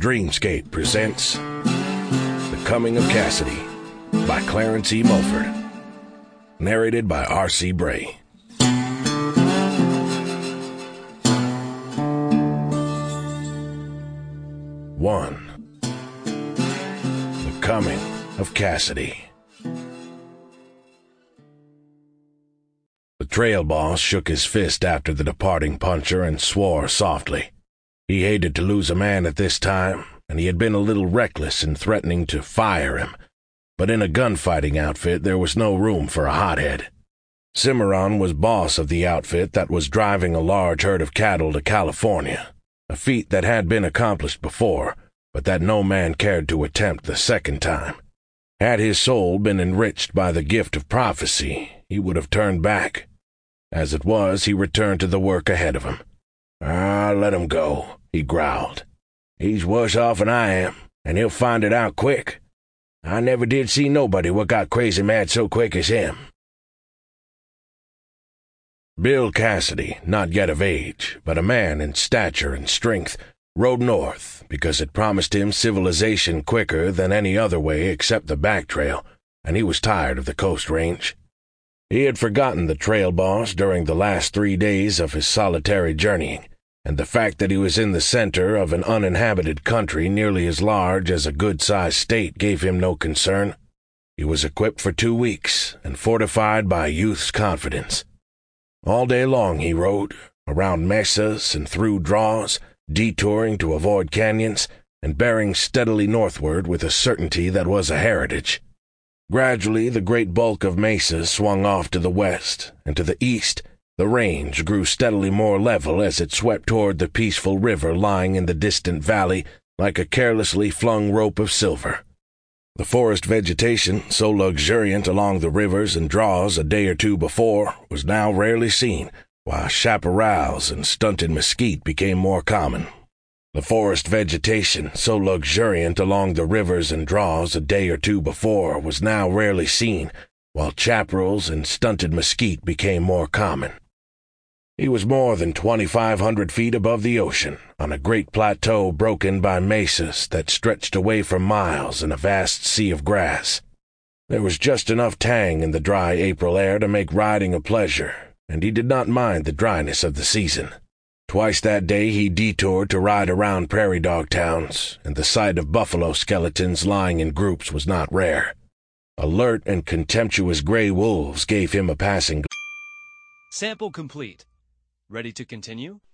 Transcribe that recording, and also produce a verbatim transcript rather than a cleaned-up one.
Dreamscape presents The Coming of Cassidy by Clarence E. Mulford. Narrated by R C. Bray. One. The Coming of Cassidy. The trail boss shook his fist after the departing puncher and swore softly. He hated to lose a man at this time, and he had been a little reckless in threatening to fire him. But in a gunfighting outfit there was no room for a hothead. Cimarron was boss of the outfit that was driving a large herd of cattle to California, a feat that had been accomplished before, but that no man cared to attempt the second time. Had his soul been enriched by the gift of prophecy, he would have turned back. As it was, he returned to the work ahead of him. "Ah, let him go," he growled. "He's worse off than I am, and he'll find it out quick. I never did see nobody what got crazy mad so quick as him." Bill Cassidy, not yet of age, but a man in stature and strength, rode north because it promised him civilization quicker than any other way except the back trail, and he was tired of the coast range. He had forgotten the trail boss during the last three days of his solitary journeying, and the fact that he was in the center of an uninhabited country nearly as large as a good-sized state gave him no concern. He was equipped for two weeks and fortified by youth's confidence. All day long he rode, around mesas and through draws, detouring to avoid canyons, and bearing steadily northward with a certainty that was a heritage. Gradually, the great bulk of mesas swung off to the west, and to the east, the range grew steadily more level as it swept toward the peaceful river lying in the distant valley like a carelessly flung rope of silver. The forest vegetation, so luxuriant along the rivers and draws a day or two before, was now rarely seen, while chaparrals and stunted mesquite became more common. The forest vegetation, so luxuriant along the rivers and draws a day or two before, was now rarely seen, while chaparrals and stunted mesquite became more common. He was more than twenty-five hundred feet above the ocean, on a great plateau broken by mesas that stretched away for miles in a vast sea of grass. There was just enough tang in the dry April air to make riding a pleasure, and he did not mind the dryness of the season. Twice that day he detoured to ride around prairie dog towns, and the sight of buffalo skeletons lying in groups was not rare. Alert and contemptuous gray wolves gave him a passing. Sample complete. Ready to continue?